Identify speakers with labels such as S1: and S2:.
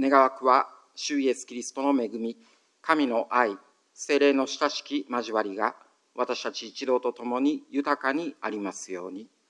S1: 願わくは、主イエスキリストの恵み、神の愛、聖霊の親しき交わりが、私たち一同と共に豊かにありますように。